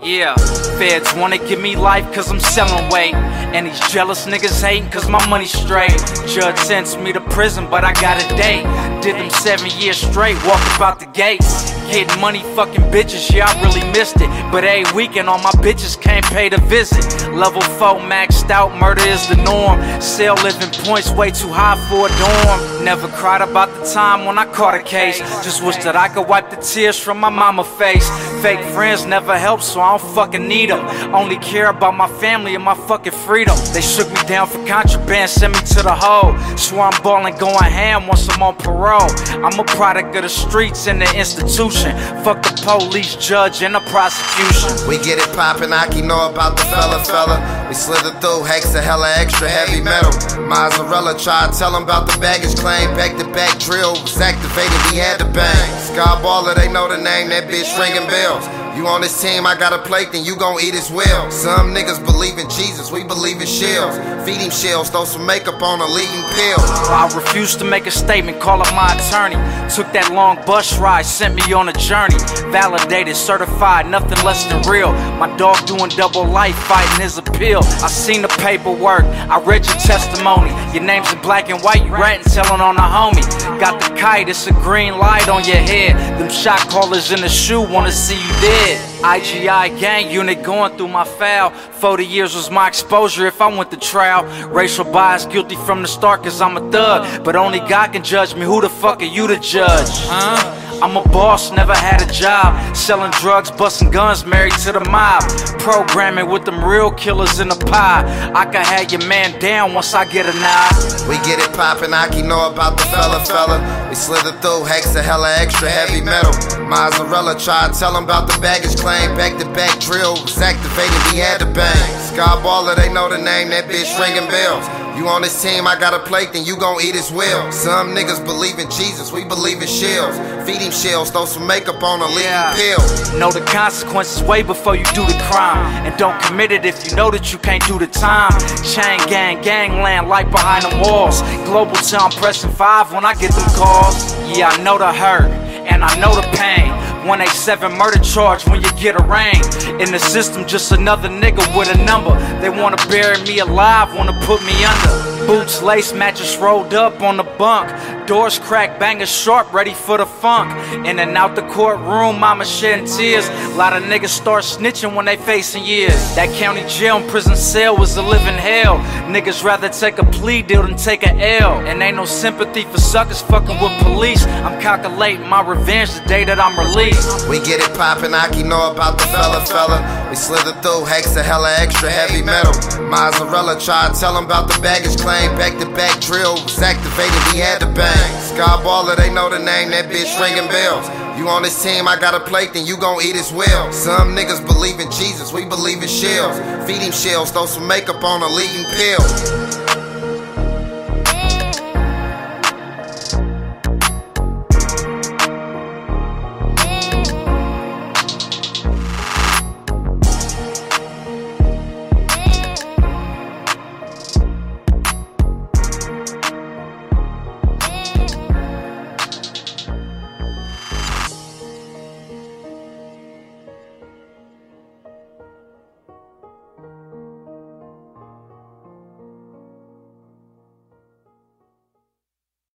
Yeah, feds wanna give me life cause I'm selling weight, and these jealous niggas hating cause my money's straight. Judge sentenced me to prison but I got a date. Did them 7 years straight, walked about the gates. Getting money, fucking bitches, yeah I really missed it. But every weekend all my bitches can't pay to visit. Level 4 maxed out, murder is the norm. Still living points way too high for a dorm. Never cried about the time when I caught a case. Just wish that I could wipe the tears from my mama's face. Fake friends never help, so I don't fucking need them. Only care about my family and my fucking freedom. They shook me down for contraband, sent me to the hole. Swear I'm ballin', going ham once I'm on parole. I'm a product of the streets and the institution. Fuck the police, judge, and the prosecution. We get it poppin', Aki know about the fella. We slither through Hexa, hella extra heavy metal. Mozzarella tried to tell him about the baggage claim. Back-to-back drill was activated, we had to bang. Skyballer, they know the name, that bitch ringing bells. You on this team, I got a plate, then you gon' eat as well. Some niggas believe in Jesus, we believe in shells. Feed him shells, throw some makeup on a leading pill. I refuse to make a statement, call up my attorney. Took that long bus ride, sent me on a journey. Validated, certified, nothing less than real. My dog doing double life, fighting his appeal. I seen the paperwork, I read your testimony. Your name's in black and white, you ratting, telling on a homie. Got the kite, it's a green light on your head. Them shot callers in the shoe wanna see you dead. IGI gang unit going through my file. 40 years was my exposure if I went to trial. Racial bias, guilty from the start cause I'm a thug. But only God can judge me, who the fuck are you to judge? I'm a boss, never had a job. Selling drugs, busting guns, married to the mob. Programming with them real killers in the pie. I can have your man down once I get a nod. We get it poppin', Aki know about the fella. We slither through Hexa, hella extra heavy metal. Mozzarella tried to tell him about the baggage claim. Back-to-back drill was activated, we had to bang. Skyballer, they know the name, that bitch ringing bells. You on this team, I got a plate, then you gon' eat as well. Some niggas believe in Jesus, we believe in shells. Feed him shells, throw some makeup on a leading pill. Know the consequences way before you do the crime. And don't commit it if you know that you can't do the time. Chain gang, gangland, light behind the walls. Global till I'm pressing 5 when I get them calls. Yeah, I know the hurt, and I know the pain. 187 murder charge when you get arraigned. In the system, just another nigga with a number. They wanna bury me alive, wanna put me under. Boots, lace, mattress rolled up on the bunk. Doors cracked, bangers sharp, ready for the funk. In and out the courtroom, mama shedding tears. Lot of niggas start snitching when they facing years. That county jail and prison cell was a living hell. Niggas rather take a plea deal than take a L. And ain't no sympathy for suckers fucking with police. I'm calculating my revenge the day that I'm released. We get it poppin', Aki know about the fella. We slither through Hexa, hella extra heavy metal. Mozzarella tried to tell him about the baggage claim. Back-to-back drill was activated, we had to bang. Skyballer, they know the name, that bitch ringing bells. You on this team, I got a plate, then you gon' eat as well. Some niggas believe in Jesus, we believe in shells. Feed him shells, throw some makeup on a leading pill.